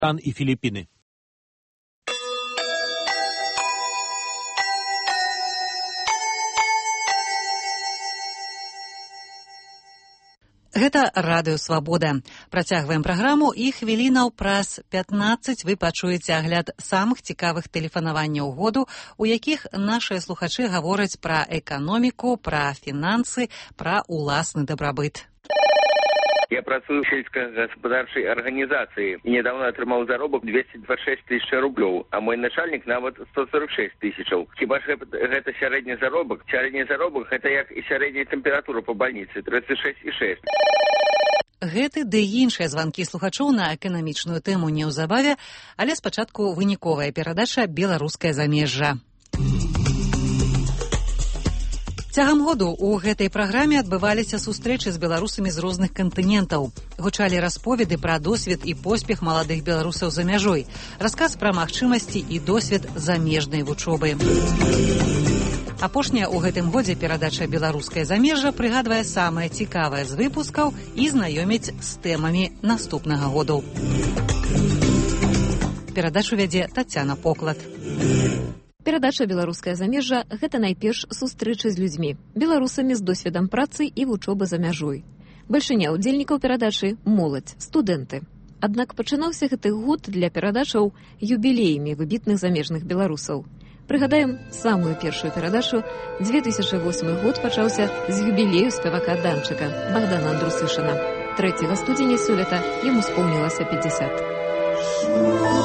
и Филиппины. Гэта Радыё Свабода. Працягваем праграму і хвілінаў праз 15 вы пачуеце агляд самых цікавых тэлефанаванняў году, у якіх нашыя слухачы гавораць пра эканоміку, пра фінансы, пра уласны дабрабыт. Я працую в сельскохозяйственной организации и недавно отрымал заробок 226 тысяч рублей, а мой начальник нават 146 тысяч. Хіба ж гэта сярэдні заробок? Сярэдні заробок гэта як і сярэдняя тэмпература по больнице 36,6. Гэты ды іншыя званкі слухачоў на эканамічную тэму неўзабаве, але спачатку выніковая перадача «Беларускае замежжа». Цягам году ў гэтай праграме адбываліся сустрэчы з беларусамі з розных кантынентаў. Гучалі расповеды пра досвед і поспех маладых беларусаў за мяжой, расказ пра магчымасці і досвед замежнай вучобы. Апошняя ў гэтым годзе перадача «Беларускае замежжа» прыгадвае самае цікавае з выпускаў і знаёміць з тэмамі наступнага году. Перадачу вядзе Тацяна Поклад. Перадача «Беларускае замежжа» – гэта найперш сустрэчы з людзьмі, беларусамі з досведам працы і вучобы за мяжой. Бальшыня ўдзельнікаў перадачы – моладзь, студэнты. Аднак пачынаўся гэты год для перадачаў юбілеямі выбітных замежных беларусаў. Прыгадаем, самую першую перадачу 2008 год пачаўся з юбілею спевака Данчыка Богдана Андрусышына. 3 студзеня сёлета яму споўнілася 50.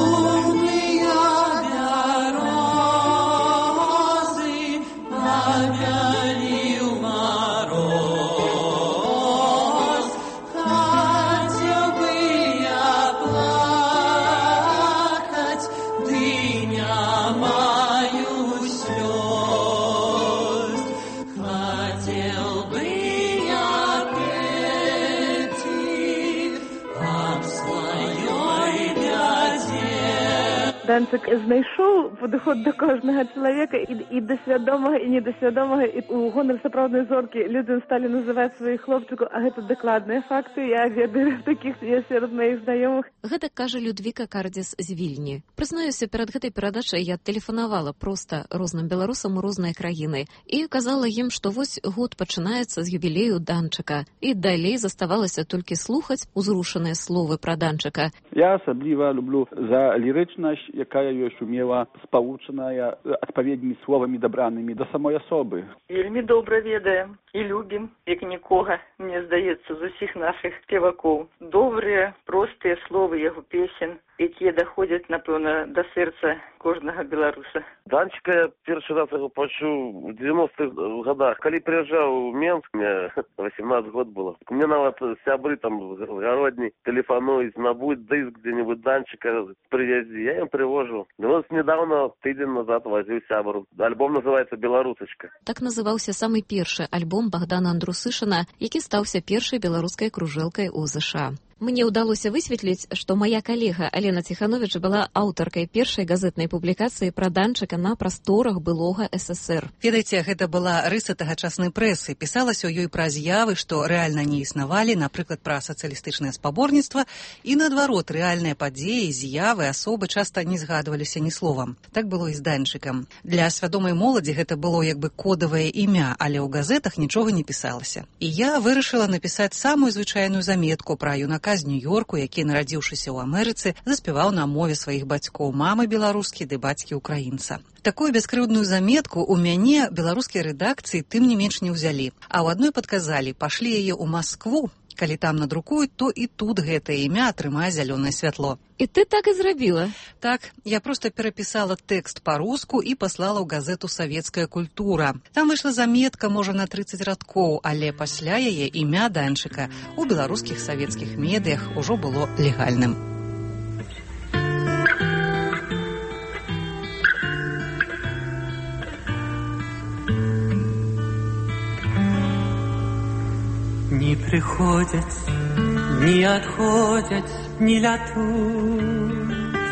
Данчык знайшоў падыход да кожнага чалавека і да свядомага, і недасвядомага, і ў гонар сапраўднай зоркі людзям сталі называць сваіх хлопчыкаў, а гэта дакладныя факты, я ведаю такіх сярод маіх знаёмых. Гэта кажа Людвіка Кардзіс з Вільні. Прызнаюся, перад гэтай перадачай я тэлефанавала проста розным беларусам у розныя краіны і казала ім, што вось год пачынаецца з юбілею Данчыка, і далей заставалася толькі слухаць узрушаныя словы пра Данчыка. Я асабліва люблю за лірычнасць, якая ёсць умела спалучаная адпаведнымі словамі дабранымі да самой асобы. Вельмі добра ведаем і любім, як нікога, мне здаецца, з усіх нашых спевакоў. Добрыя, простыя словы яго песен, якія даходзяць, напэўна, да сэрца кожнага беларуса. Данчыка я першы раз яго пачуў у 90-х годах. Калі прыязджаў у Менск, мне 18 год было. Мне нават сябры там гародні тэлефануюць, набудь дыск дзе-нибудь Данчыка прывязі. Я ім прывожу. Ну, недавно, тыдзень назад возіў сябру. Альбом называецца «Беларусачка». Так называўся самы першы альбом Богдана Андрусышына, які стаўся першай беларускай кружэлкай у ЗША. Мне ўдалося высветліць, што мая калега Алена Ціхановіч была аўтаркай першай газетнай публікацыі пра Данчыка на прасторах былога СССР. Ведаеце, гэта была рыса тагачаснай прэсы. Пісалася ў ёй пра з'явы, што рэальна не існавалі, напрыклад, пра сацыялістычнае спаборніцтва, і наадварот, рэальныя падзеі, з'явы, асобы часта не згадваліся ні словам. Так было і з Данчыкам. Для свядомай моладзі гэта было як бы кодавае імя, але ў газетах нічога не пісалася. І я вырашыла напісаць самую звычайную заметку пра юнака з Нью-Йорку, які, нарадзіўшыся ў Амерыцы, заспяваў на мове сваіх бацькоў, мамы беларускі ды бацькі украінца. Такую бяскрыўдную заметку ў мяне беларускія рэдакцыі тым не менш не ўзялі, а ў адной падказалі, пашлі яе ў Маскву, калі там надрукуюць, то і тут гэтае імя атрымае зялёнае святло. І ты так і зрабіла? Так, я проста перапісала тэкст па-руску і паслала ў газету «Савецкая культура». Там выйшла заметка, можа, на 30 радкоў, але пасля яе імя Данчыка ў беларускіх савецкіх медыях ужо было легальным. Не приходять, не отходять, не лятуть.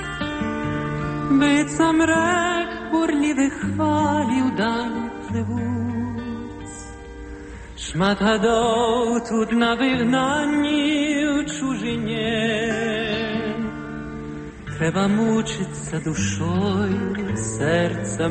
Быццам рэк бурлівых хвалі ўдаль плывуць. Шмат гадоў тут на выгнанні ў чужыне. треба мучиться душою, серцем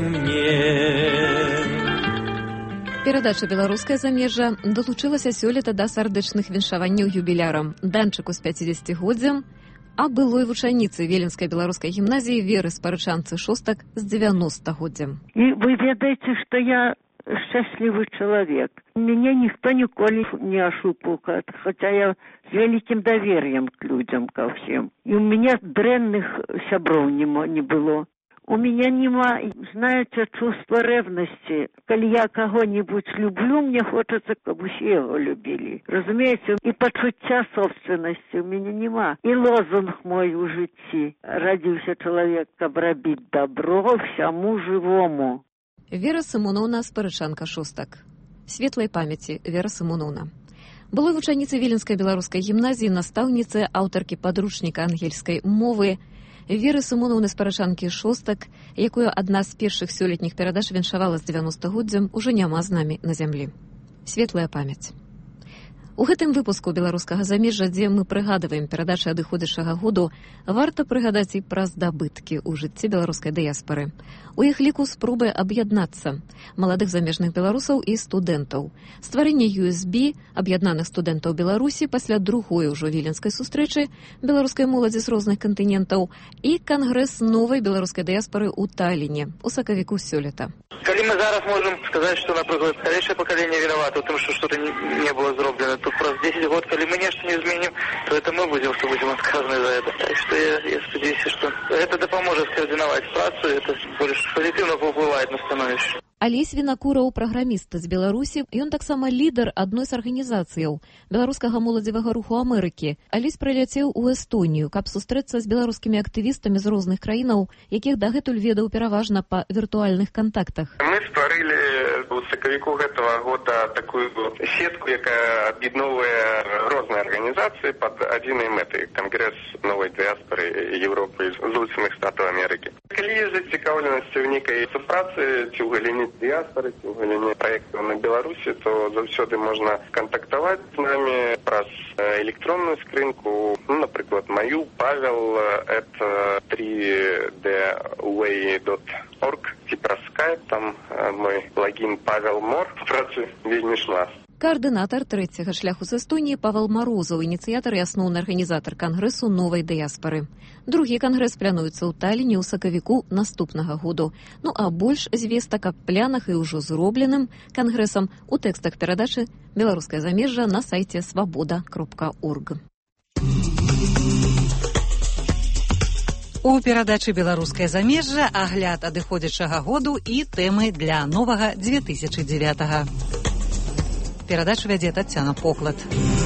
мне. Перадача «Беларускае замежжа» далучылася сёлета да сардэчных віншаванняў юбілярам, данчыку з 50-годдзям, а былой вучаніцы Віленскай беларускай гімназіі Веры Спарычанцы Шостак з 90-годдзям. І вы ведаеце, што я шчаслівы чалавек. Мяне ніхто ніколі не ашупаў, хаця я з вялікім давер'ем к людзям ка ўсім. І ў мяне дрэнных сяброў не было. У меня нема, знаете, чувства ревности. Коли я кого-нибудь люблю, мне хочется, чтобы все его любили. Разумеете, и почуття собственности у меня нема. И лозунг мой у житті. Родился человек, каб робить добро всему живому. Вера Сымоновна Спарычанка Шостак. Светлой памяти Вера Сымоновна. Былой вучаніцы Віленскай беларускай гімназіі, настаўніцы, аўтаркі падручніка ангельскай мовы Веры Сымоновны Спарычанкі Шостак, якую адна з першых сёлетніх перадач віншавала з 90-годдзям, ужо няма з намі на зямлі. Светлая памяць. У гэтым выпуску беларускага замежжа, дзе мы прыгадваем перадачы адыходзячага году, варта прыгадаць і пра здабыткі ў жыцці беларускай дыяспары. У іх ліку спробы аб'яднацца маладых замежных беларусаў і студэнтаў. Стварэнне USB, аб'яднаных студэнтаў Беларусі пасля другой ужо віленскай сустрэчы беларускай моладзі з розных кантынентаў і кангрэс новай беларускай дыяспары ў Талліне у сакавіку сёлета. Калі мы зараз можам сказаць, што, напрыклад, старэйшае пакаленне вінавата ў тым, што што-то не было зроблена, то праз 10 год, калі мы нешта не зменім, то это мы будем адказаны за это. Так што я спадзяюся, што гэта дапаможа скаардынаваць працу, это больш пазітыўна паўплывае на становішча. Алесь Вінакураў, праграміст з Беларусі, ён таксама лідар адной з арганізацыяў беларускага моладзевага руху Амерыкі. Алесь прыляцеў у Эстонію, каб сустрэцца з беларускімі актывістамі з розных краінаў, якіх дагэтуль ведаў пераважна па віртуальных кантактах. Мы стварылі у сакавіку гэтага года такую сетку, якая аб'ядноўвае розныя арганізацыі пад адзінай мэтай. Кангрэс новай дыяспары Европы, Злучаных Штатаў Амерыкі. Калі ёсць зацікаўленасць у нейкай супрацы ці ў галіне дыяспары, ці ў галіне праектаў на Беларусі, то заўсёды можна кантактаваць з намі праз электронную скрынку, напрыклад, маю pavel@3dway.org, ці праз Skype, там мой лагін Павел Мор, працы вельмі шмат. Каардынатар трэцяга шляху з Эстоніі Павел Марозаў, ініцыятар і асноўны арганізатар кангрэсу новай дыяспары. Другі кангрэс плануецца ў Талліне ў сакавіку наступнага году. Ну а больш звестак аб планах і ўжо зробленым кангрэсам у тэкстах перадачы «Беларускае замежжа» на сайце свабода.орг. У перадачы «Беларускае замежжа» агляд адыходзячага году і тэмы для новага 2009-га. Перадачу вядзе Тацяна Поклад.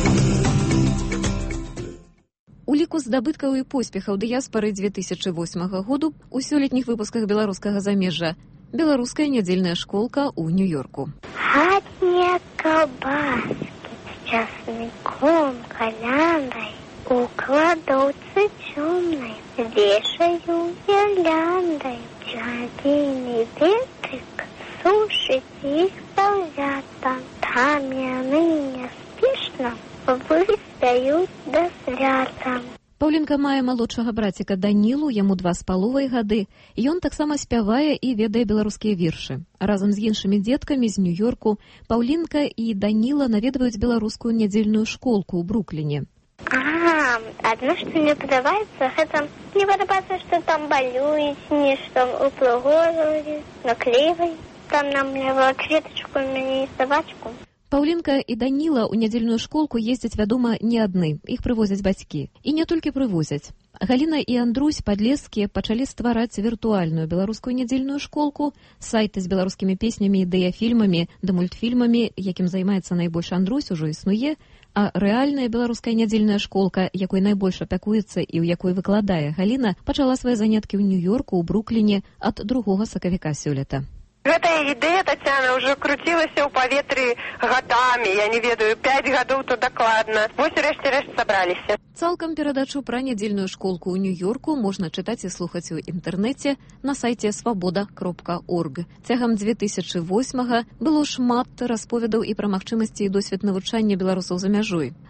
У ліку здабыткаў і поспехаў дыяспары 2008 году у сёлетніх выпусках «Беларускага замежжа» беларуская нядзельная школка ў Нью-Йорку. Хатнія кабаски з часныком, каляндай, у кладоўцы цёмнай, вешаю гірляндай, чарапейны ветрык сушыць іх паўзята. Там яны няспешна выстаюць да свята. Паўлінка мае малодшага браціка Данілу, яму 2,5 гады. Ён таксама спявае і ведае беларускія вершы. Разам з іншымі дзеткамі з Нью-Йорку Паўлінка і Даніла наведваюць беларускую нядзельную школку ў Брукліне. Адно, што мне падабаецца, гэта не падабаецца, што там балююць, нешта упрыгожваюць, наклейваюць. Там нам кветачку, мяне і сабачку. Паўлінка і Даніла ў нядзельную школку ездзяць, вядома, не адны. Іх прывозяць бацькі. І не толькі прывозяць. Галіна і Андрусь Падлескія пачалі ствараць віртуальную беларускую нядзельную школку, сайты з беларускімі песнямі, дыяфільмамі, да мультфільмамі, якім займаецца найбольш Андрусь, ужо існуе, а рэальная беларуская нядзельная школка, якой найбольш апякуецца і ў якой выкладае Галіна, пачала свае заняткі ў Нью-Йорку, ў Брукліне ад 2 сакавіка сёлета. Гэтая ідэя, Тацяна, ўжо круцілася ў паветры гадамі, я не ведаю, 5 гадоў то дакладна. Вось рэшце-рэшт сабраліся. Цалкам перадачу пра нядзельную школку ў Нью-Йорку можна чытаць і слухаць у інтэрнэце на сайце свабода.орг. Цягам 2008-га было шмат расповедаў і пра магчымасці і досвед навучання беларусаў за мяжой.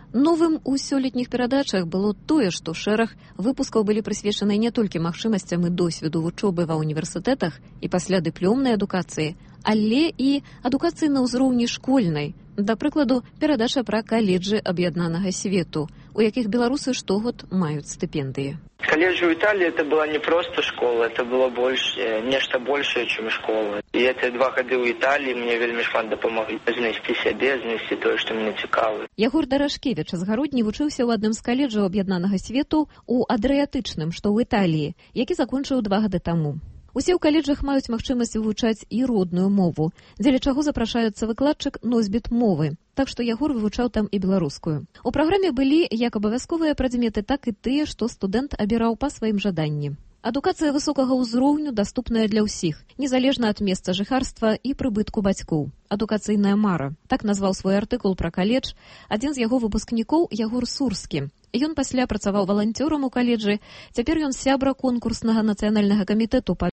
Новым у сёлетніх перадачах было тое, што шэраг выпускаў былі прысвечаны не толькі магчымасцям і досведу вучобы ва ўніверсітэтах і пасля дыпломнай адукацыі, але і адукацыі на ўзроўні школьнай. Да прыкладу, перадача пра каледжы аб'яднанага свету, у якіх беларусы штогод маюць стыпендыі. Колледж в Италии это была не просто школа, это было больше, нечто большее, чем школа. И эти 2 года в Италии мне вельмі шмат дапамогли знайсці сябе, знайсці тое, што мне цікава. Ягор Дарашкевіч з Гародні вучыўся ў адным з каледжаў аб'яднанага свету у Адрыятычным, што ў Італіі, які закончыў 2 гады таму. Усе ў каледжах маюць магчымасць вывучаць і родную мову, дзеля чаго запрашаецца выкладчык носьбіт мовы. Так што Ягор вывучаў там і беларускую. У праграме былі як абавязковыя прадметы, так і тыя, што студэнт абіраў па сваім жаданні. Адукацыя высокага ўзроўню даступная для ўсіх, незалежна ад месца жыхарства і прыбытку бацькоў. Адукацыйная мара. Так назваў свой артыкул пра каледж адзін з яго выпускнікоў Ягор Сурскі. Ён пасля працаваў валанцёрам у каледжы, цяпер ён сябра конкурснага нацыянальнага камітэту па